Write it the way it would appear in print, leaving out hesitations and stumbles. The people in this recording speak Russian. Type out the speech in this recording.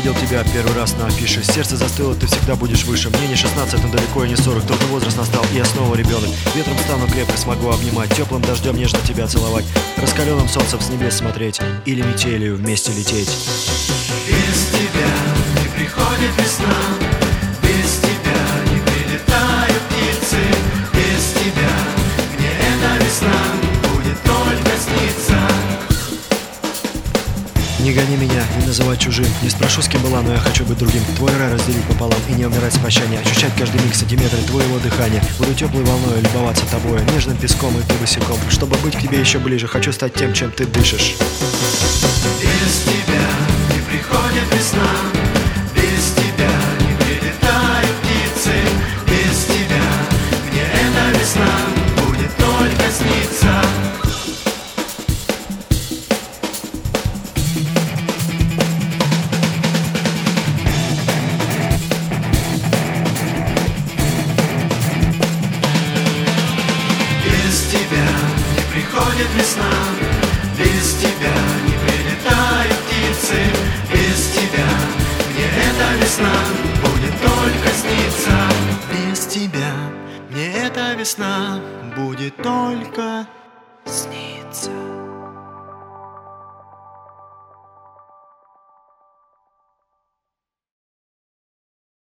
увидел тебя первый раз на афише. Сердце застыло, ты всегда будешь выше. Мне не 16, но далеко и не 40. Трудный возраст настал, и я снова ребенок. Ветром стану крепко, смогу обнимать, теплым дождем нежно тебя целовать, раскаленным солнцем с небес смотреть или метелью вместе лететь. Без тебя не приходит весна, без тебя не прилетают птицы, без тебя мне эта весна будет только сниться. Не гони меня, не называй чужим. Не спрошу, с кем была, но я хочу быть другим. Твой рай разделить пополам и не умирать с прощания. Ощущать каждый миг сантиметры твоего дыхания. Буду теплой волной любоваться тобой, нежным песком и ты босиком. Чтобы быть к тебе еще ближе, хочу стать тем, чем ты дышишь. Без тебя не приходит весна, без тебя не прилетают птицы, без тебя мне эта весна будет только сниться. Без тебя не приходит весна, без тебя не прилетают птицы, без тебя мне эта весна будет только сниться. Без тебя мне эта весна будет только